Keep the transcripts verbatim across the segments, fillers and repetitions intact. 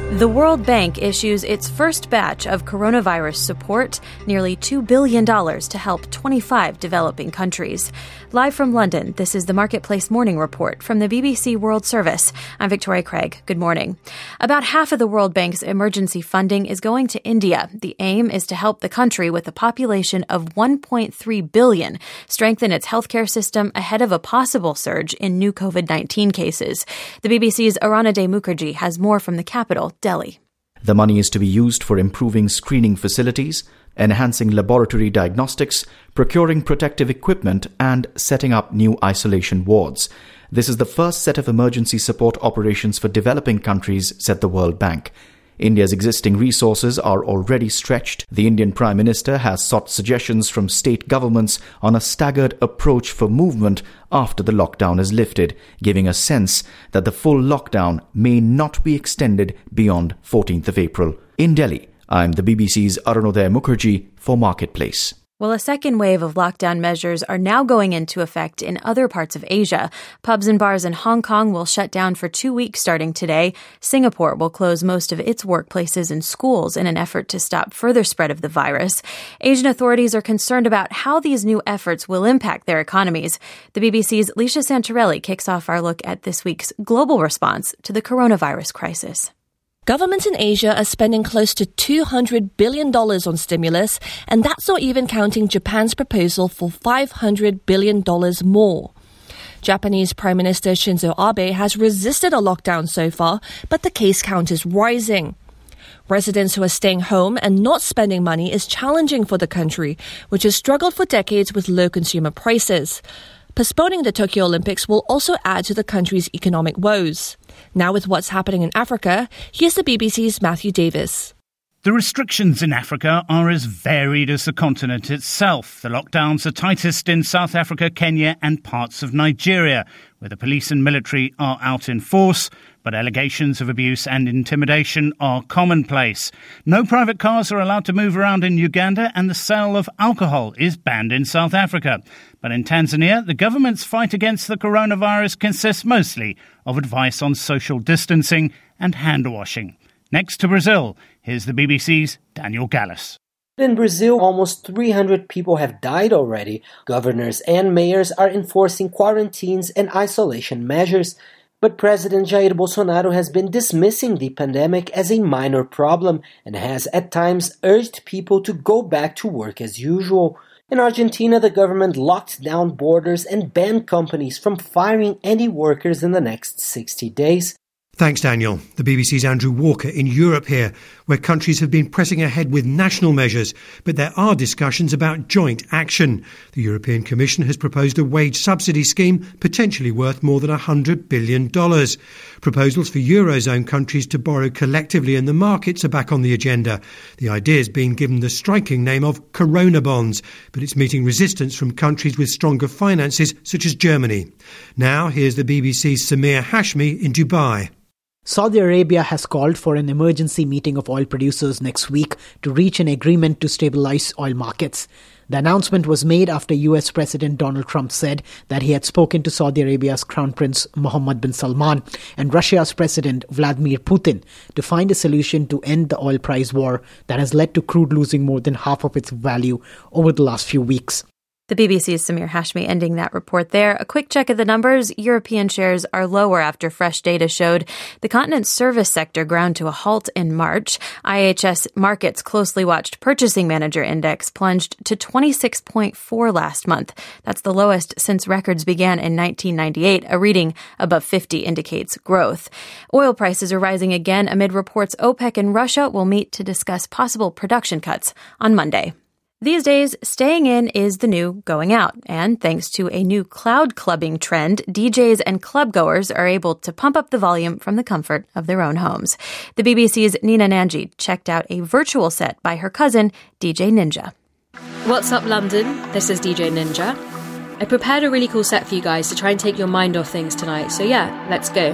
The World Bank issues its first batch of coronavirus support, nearly two billion dollars to help twenty-five developing countries. Live from London, this is the Marketplace Morning Report from the B B C World Service. I'm Victoria Craig. Good morning. About half of the World Bank's emergency funding is going to India. The aim is to help the country with a population of one point three billion, strengthen its healthcare system ahead of a possible surge in new covid nineteen cases. The B B C's Aranade Mukherjee has more from the capital, Delhi. The money is to be used for improving screening facilities, enhancing laboratory diagnostics, procuring protective equipment, and setting up new isolation wards. This is the first set of emergency support operations for developing countries, said the World Bank. India's existing resources are already stretched. The Indian Prime Minister has sought suggestions from state governments on a staggered approach for movement after the lockdown is lifted, giving a sense that the full lockdown may not be extended beyond fourteenth of April. In Delhi, I'm the B B C's Aranade Mukherjee for Marketplace. Well, a second wave of lockdown measures are now going into effect in other parts of Asia. Pubs and bars in Hong Kong will shut down for two weeks starting today. Singapore will close most of its workplaces and schools in an effort to stop further spread of the virus. Asian authorities are concerned about how these new efforts will impact their economies. The B B C's Licia Santarelli kicks off our look at this week's global response to the coronavirus crisis. Governments in Asia are spending close to two hundred billion dollars on stimulus, and that's not even counting Japan's proposal for five hundred billion dollars more. Japanese Prime Minister Shinzo Abe has resisted a lockdown so far, but the case count is rising. Residents who are staying home and not spending money is challenging for the country, which has struggled for decades with low consumer prices. Postponing the Tokyo Olympics will also add to the country's economic woes. Now with what's happening in Africa, here's the B B C's Matthew Davis. The restrictions in Africa are as varied as the continent itself. The lockdowns are tightest in South Africa, Kenya and parts of Nigeria, where the police and military are out in force, but allegations of abuse and intimidation are commonplace. No private cars are allowed to move around in Uganda, and the sale of alcohol is banned in South Africa. But in Tanzania, the government's fight against the coronavirus consists mostly of advice on social distancing and hand washing. Next to Brazil, here's the B B C's Daniel Gallus. In Brazil, almost three hundred people have died already. Governors and mayors are enforcing quarantines and isolation measures. But President Jair Bolsonaro has been dismissing the pandemic as a minor problem and has at times urged people to go back to work as usual. In Argentina, the government locked down borders and banned companies from firing any workers in the next sixty days. Thanks, Daniel. The B B C's Andrew Walker in Europe here, where countries have been pressing ahead with national measures, but there are discussions about joint action. The European Commission has proposed a wage subsidy scheme potentially worth more than one hundred billion dollars. Proposals for Eurozone countries to borrow collectively in the markets are back on the agenda. The idea is being given the striking name of Corona bonds, but it's meeting resistance from countries with stronger finances, such as Germany. Now, here's the B B C's Samir Hashmi in Dubai. Saudi Arabia has called for an emergency meeting of oil producers next week to reach an agreement to stabilize oil markets. The announcement was made after U S President Donald Trump said that he had spoken to Saudi Arabia's Crown Prince Mohammed bin Salman and Russia's President Vladimir Putin to find a solution to end the oil price war that has led to crude losing more than half of its value over the last few weeks. The B B C's Samir Hashmi ending that report there. A quick check of the numbers. European shares are lower after fresh data showed the continent's service sector ground to a halt in March. I H S Markit's closely watched Purchasing Manager Index plunged to twenty-six point four last month. That's the lowest since records began in nineteen ninety-eight. A reading above fifty indicates growth. Oil prices are rising again amid reports OPEC and Russia will meet to discuss possible production cuts on Monday. These days, staying in is the new going out, and thanks to a new cloud clubbing trend, D Js and clubgoers are able to pump up the volume from the comfort of their own homes. The B B C's Nina Nanji checked out a virtual set by her cousin, D J Ninja. What's up, London? This is D J Ninja. I prepared a really cool set for you guys to try and take your mind off things tonight, so yeah, let's go.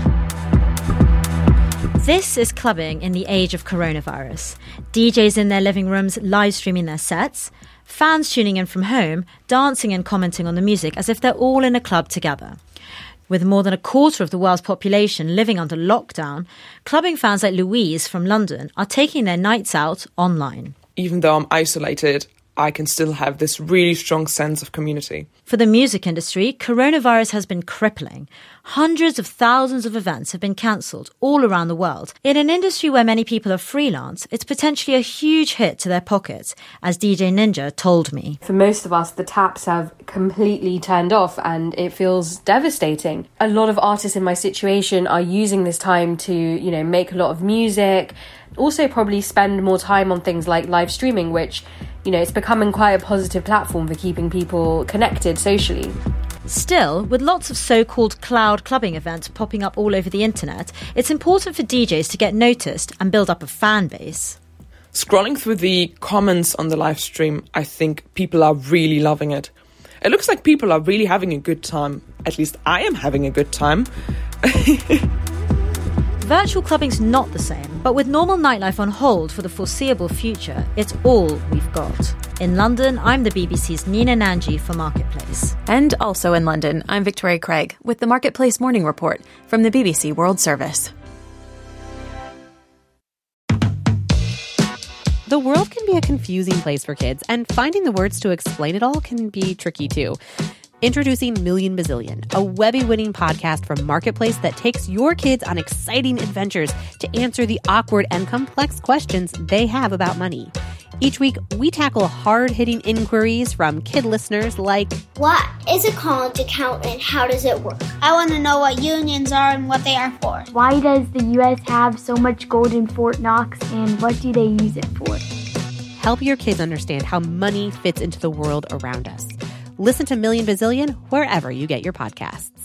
This is clubbing in the age of coronavirus. D Js in their living rooms live streaming their sets, fans tuning in from home, dancing and commenting on the music as if they're all in a club together. With more than a quarter of the world's population living under lockdown, clubbing fans like Louise from London are taking their nights out online. Even though I'm isolated, I can still have this really strong sense of community. For the music industry, coronavirus has been crippling. Hundreds of thousands of events have been cancelled all around the world. In an industry where many people are freelance, it's potentially a huge hit to their pockets, as D J Ninja told me. For most of us, the taps have completely turned off and it feels devastating. A lot of artists in my situation are using this time to, you know, make a lot of music, also probably spend more time on things like live streaming, which, you know, it's becoming quite a positive platform for keeping people connected socially. Still, with lots of so-called cloud clubbing events popping up all over the internet, it's important for D Js to get noticed and build up a fan base. Scrolling through the comments on the live stream, I think people are really loving it. It looks like people are really having a good time. At least I am having a good time. Virtual clubbing's not the same, but with normal nightlife on hold for the foreseeable future, it's all we've got. In London, I'm the B B C's Nina Nanji for Marketplace. And also in London, I'm Victoria Craig with the Marketplace Morning Report from the B B C World Service. The world can be a confusing place for kids, and finding the words to explain it all can be tricky too. Introducing Million Bazillion, a Webby-winning podcast from Marketplace that takes your kids on exciting adventures to answer the awkward and complex questions they have about money. Each week, we tackle hard-hitting inquiries from kid listeners like, what is a college account and how does it work? I want to know what unions are and what they are for. Why does the U S have so much gold in Fort Knox and what do they use it for? Help your kids understand how money fits into the world around us. Listen to Million Bazillion wherever you get your podcasts.